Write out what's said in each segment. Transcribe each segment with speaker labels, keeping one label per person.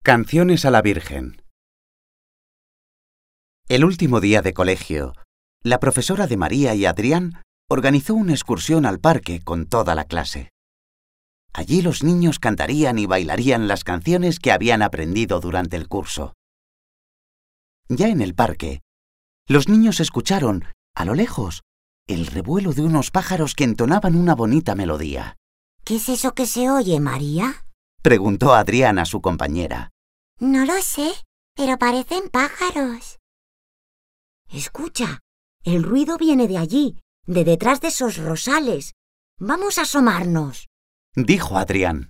Speaker 1: Canciones a la Virgen. El último día de colegio, la profesora de María y Adrián organizó una excursión al parque con toda la clase. Allí los niños cantarían y bailarían las canciones que habían aprendido durante el curso. Ya en el parque, los niños escucharon, a lo lejos, el revuelo de unos pájaros que entonaban una bonita melodía.
Speaker 2: ¿Qué es eso que se oye, María?
Speaker 1: Preguntó Adrián a su compañera.
Speaker 2: No lo sé, pero parecen pájaros. Escucha, el ruido viene de allí, de detrás de esos rosales. Vamos a asomarnos,
Speaker 1: dijo Adrián.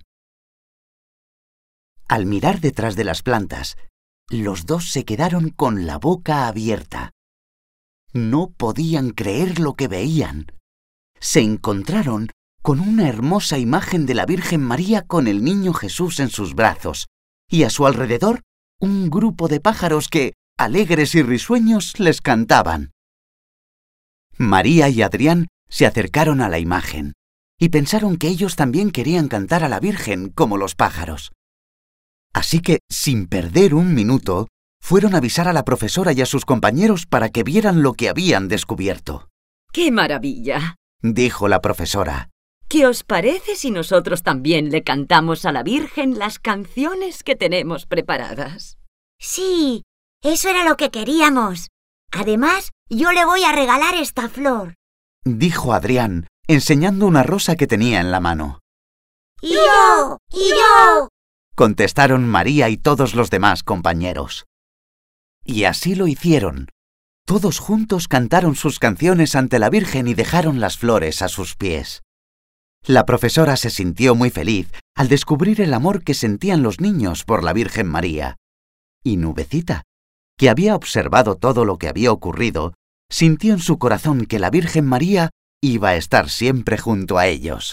Speaker 1: Al mirar detrás de las plantas, los dos se quedaron con la boca abierta. No podían creer lo que veían. Se encontraron con una hermosa imagen de la Virgen María con el niño Jesús en sus brazos, y a su alrededor un grupo de pájaros que, alegres y risueños, les cantaban. María y Adrián se acercaron a la imagen y pensaron que ellos también querían cantar a la Virgen como los pájaros. Así que, sin perder un minuto, fueron a avisar a la profesora y a sus compañeros para que vieran lo que habían descubierto.
Speaker 3: ¡Qué maravilla!,
Speaker 1: dijo la profesora.
Speaker 3: ¿Qué os parece si nosotros también le cantamos a la Virgen las canciones que tenemos preparadas?
Speaker 2: Sí, eso era lo que queríamos. Además, yo le voy a regalar esta flor,
Speaker 1: dijo Adrián, enseñando una rosa que tenía en la mano.
Speaker 2: ¡Y yo! ¡Y yo!
Speaker 1: Contestaron María y todos los demás compañeros. Y así lo hicieron. Todos juntos cantaron sus canciones ante la Virgen y dejaron las flores a sus pies. La profesora se sintió muy feliz al descubrir el amor que sentían los niños por la Virgen María. Y Nubecita, que había observado todo lo que había ocurrido, sintió en su corazón que la Virgen María iba a estar siempre junto a ellos.